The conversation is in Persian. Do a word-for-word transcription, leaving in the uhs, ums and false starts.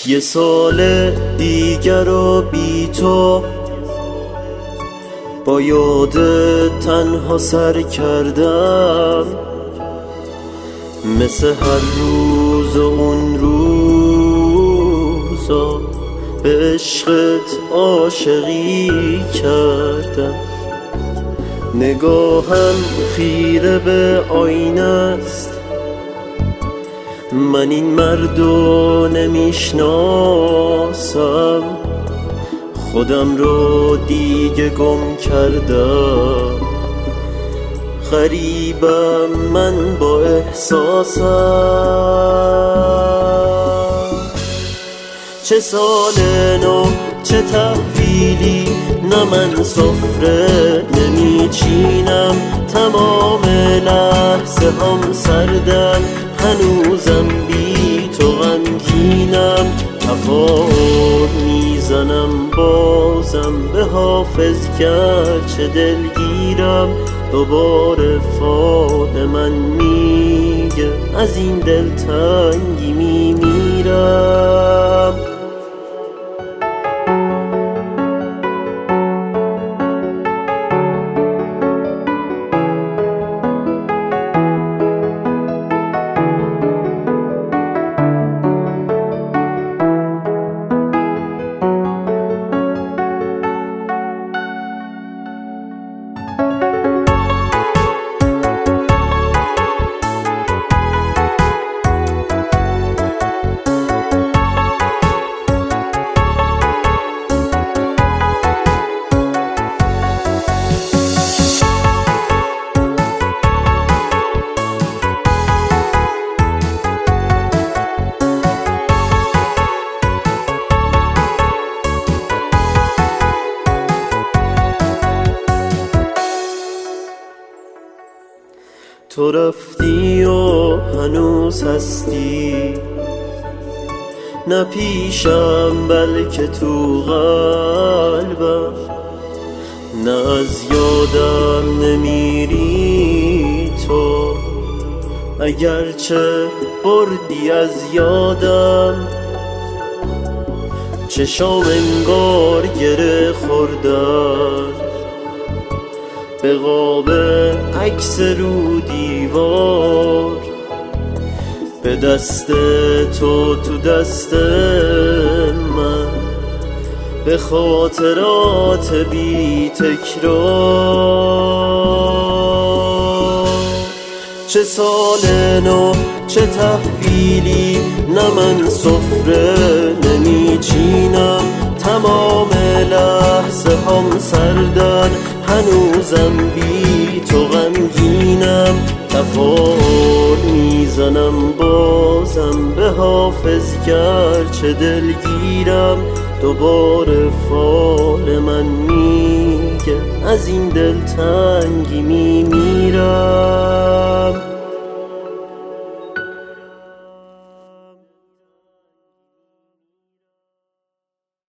یه سال دیگر و بی تو با یاد تنها سر کردم، مثل هر روز و اون روزا به عشقت عاشقی کردم. نگاهم خیره به آینه است، من این مردو نمیشناسم، خودم رو دیگه گم کردم. غریبم من با احساسم. چه سال نو چه تحویلی، نه من سفره نمیچینم، تمام لحظه هم سردم، هنوزم بی تو غمگینم. تفاور میزنم بازم به حافظ، گرچه دلگیرم دوباره فال من میگه از این دلتنگی میمیرم. تو رفتی و هنوز هستی، نه پیشم بلکه تو قلبم، نه از یادم نمیری تو، اگرچه بردی از یادم. چشام انگار گره خوردن به قاب عکس رو دیوار، به دست تو تو دست من، به خاطرات بی تکرار. چه سال نو چه تحویلی، نه من سفره نمیچینم، تمام لحظه هم سردن، هنوزم بی تو غمگینم. تفاور میزنم بازم به حافظ، گرچه دلگیرم دوباره فال من میگه از این دلتنگی میمیرم.